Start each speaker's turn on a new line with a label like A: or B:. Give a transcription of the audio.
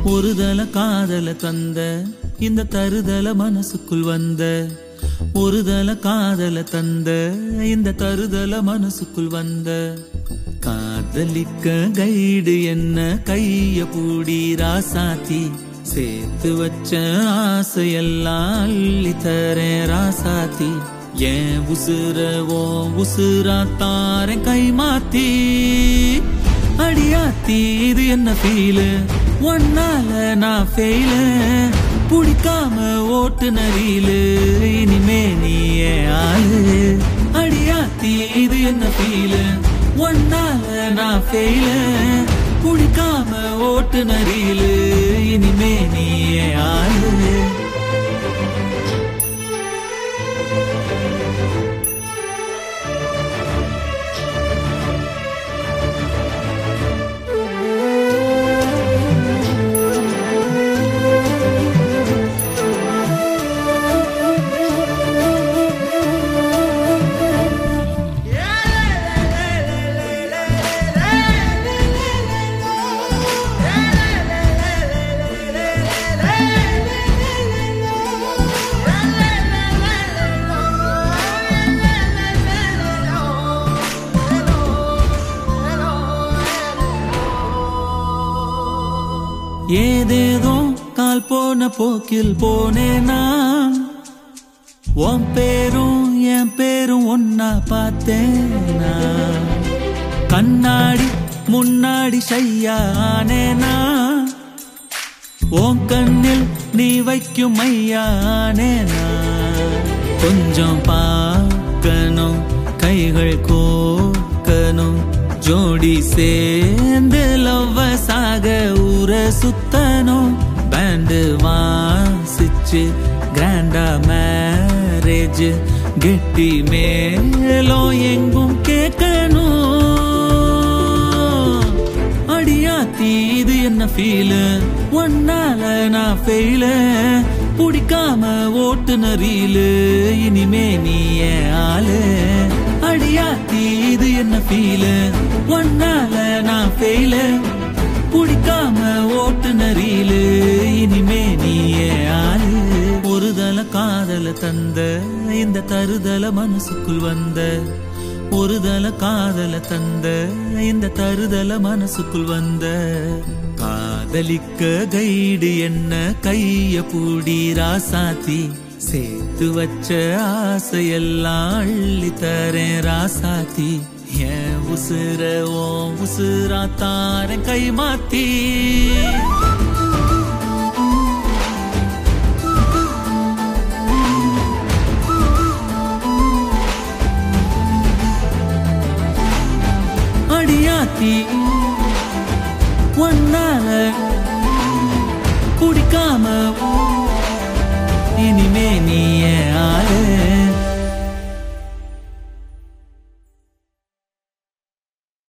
A: ஒருதல காதல தந்த இந்த தருதல மனசுக்குள் வந்த ஒருதல காதல தந்த இந்த தருதல மனசுக்குள் வந்த காதலிக்க கைடு என்ன கைய பூடி ராசாத்தி சேர்த்து வச்ச ஆசையெல்லாம் அள்ளி தரேன் ராசாத்தி ஏன் உசுரவோ உசுரா தாரேன் கை மாத்தி அடியாத்தி இது என்ன ஃபீலு ஒன்னால நான் ஃபெயில புடிக்காம ஓட்டு நரியிலு இனிமே நீ ஆளு அடியாத்தி இது என்ன ஃபீலு ஒன்னால நான் ஃபெயில புடிக்காம ஓட்டு நரியிலு இனிமே நீ ஆளு ஏதேதோ கால் போன போக்கில் போனேனா உன் பேரும் என் பேரும் ஒன்னா பார்த்தேனா கண்ணாடி முன்னாடி ஷையானேனா உன் கண்ணில் நீ வைக்கும் மையானேனா கொஞ்சம் பார்க்கணும் கைகள் கோக்கணும் ஜோடி சேர்ந்து லவ்வசாக ஊர சுத்தணும் பேண்டு வாசிச்சு கிராண்டா மேரேஜ் கெட்டி மேலும் எங்கும் கேட்கணும் அடியாத்தி இது என்ன ஃபீலு ஒன்னால நான் ஃபெயில புடிக்காம ஓட்டு நரியிலு இனிமே நீ ஆளு அடியாத்தி இது என்ன ஃபீலு ஒன்னால நான் ஃபெயில புடிக்காம ஓட்டு நரியிலு இனிமே நீ ஆளு ஒருதல காதல தந்த இந்த தருதல மனசுக்குள் வந்த ஒருதல காதல தந்த இந்த தருதல மனசுக்குள் வந்த காதலிக்க கைடு என்ன கைய பூடி ராசாத்தி சேர்த்து வச்ச ஆசையெல்லாம் அள்ளி தரேன் ராசாத்தி ஏன் உசுர ஓ உசுரா தாரேன் கை மாத்தி அடியாத்தி ஒன்னால குடிக்காம இனிமே நீ ஆளு